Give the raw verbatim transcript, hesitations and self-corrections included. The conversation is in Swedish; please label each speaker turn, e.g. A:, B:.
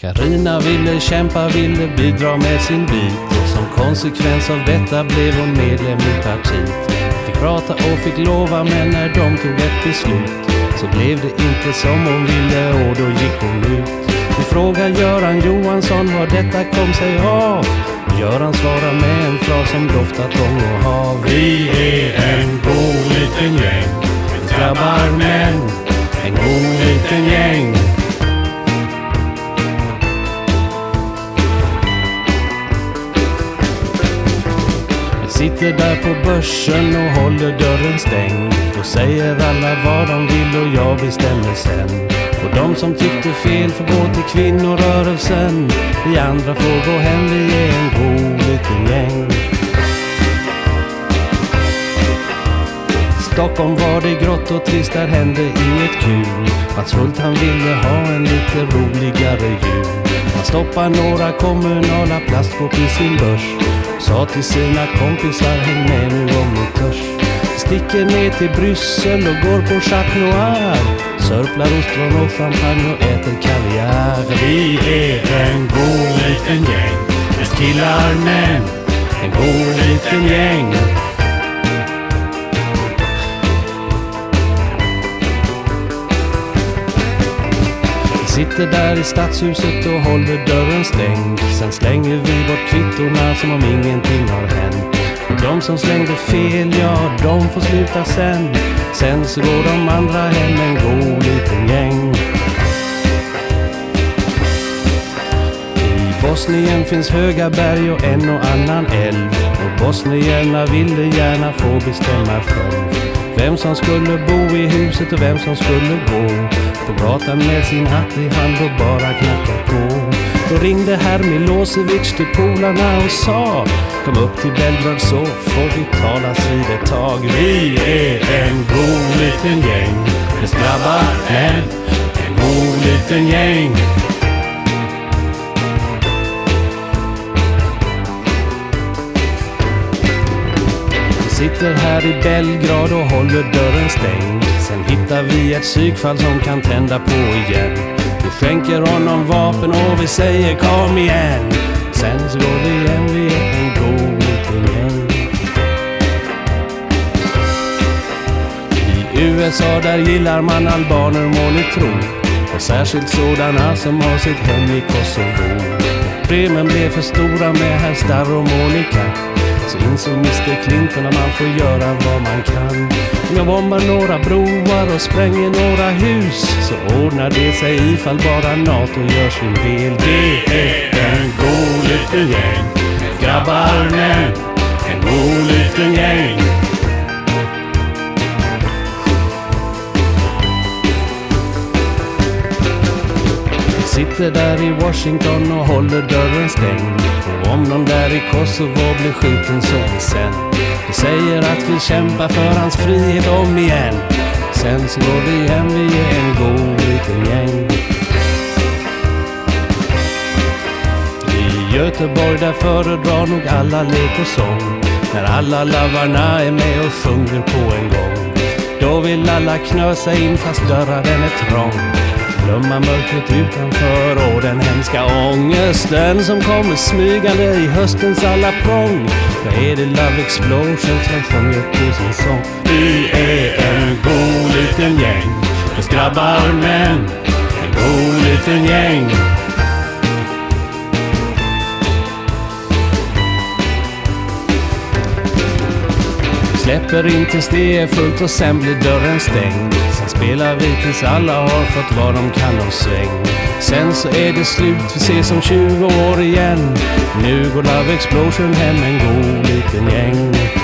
A: Karina ville kämpa, ville bidra med sin bit, och som konsekvens av detta blev hon medlem i partiet. Fick prata och fick lova, men när de tog ett beslut så blev det inte som hon ville, och då gick hon ut. Vi frågar Göran Johansson vad detta kom sig av. Göran svarar med en fras som doftar tång och hav.
B: Vi är en god liten gäng,
A: grabbar män, en god liten gäng. Sitter där på börsen och håller dörren stängd. Då säger alla vad de vill och jag bestämmer sen. Och de som tyckte fel får gå till kvinnorörelsen. Vi andra får gå hem, vi är en god liten gäng. Stockholm var det grått och trist, där hände inget kul. Mats Hult han ville ha en lite roligare jul. Han stoppar några kommunala plastskåp i sin börs. Sa till sina kompisar, häng med nu om ni törs. Sticker ner till Bryssel och går på Chateau Noir. Sörplar ostron och champagne och äter kaviar.
B: Vi är en god liten gäng, mest killar män,
A: en god liten gäng. Sitter där i stadshuset och håller dörren stängd. Sen slänger vi bort kvittorna som om ingenting har hänt. Och de som slängde fel, ja, de får sluta sen. Sen så går de andra hem, en god liten gäng. I Bosnien finns höga berg och en och annan älv. Och bosnierna ville gärna få bestämma själv vem som skulle bo i huset och vem som skulle gå på gatan med sin hatt i hand och bara knacka på. Då ringde herr Milosevic till polarna och sa: kom upp till Belgrad så får vi talas vid ett tag.
B: Vi är en god liten gäng,
A: mest grabbar män, en god liten gäng. Sitter här i Belgrad och håller dörren stängd. Sen hittar vi ett psykfall som kan tända på igen. Vi skänker honom vapen och vi säger kom igen. Sen så går vi hem, vi är en god liten gäng. I U S A där gillar man albaner, må ni tro. Och särskilt sådana som har sitt hem i Kosovo. Problemen blev för stora med herr Starr och Monica. Så insåg mister Clinton att man får göra vad man kan. Om jag bombar några broar och spränger några hus, så ordnar det sig ifall bara NATO gör sin del.
B: Det är en god liten gäng,
A: grabbar män, en god liten gäng. Sitter där i Washington och håller dörren stängd. Och om någon där i Kosovo blir skjuten så vi sen. Vi säger att vi kämpar för hans frihet om igen. Sen så går vi hem, vi är en god liten gäng. I Göteborg där föredrar nog alla lek och sång. När alla lavarna är med och sjunger på en gång. Då vill alla knösa in fast dörren är trång. Glömma mörkret utanför och den hemska ångesten som kommer smygande i höstens alla prång. Då är det Love Explosion som sjunger på sin sång.
B: Vi är en god liten gäng,
A: mest grabbar män, en god liten gäng. Släpper in tills det är fullt och sen blir dörren stängd. Sen spelar vi tills alla har fått vad de kan om sväng. Sen så är det slut, vi ses om tjugo år igen. Nu går Love Explosion hem, en god liten gäng.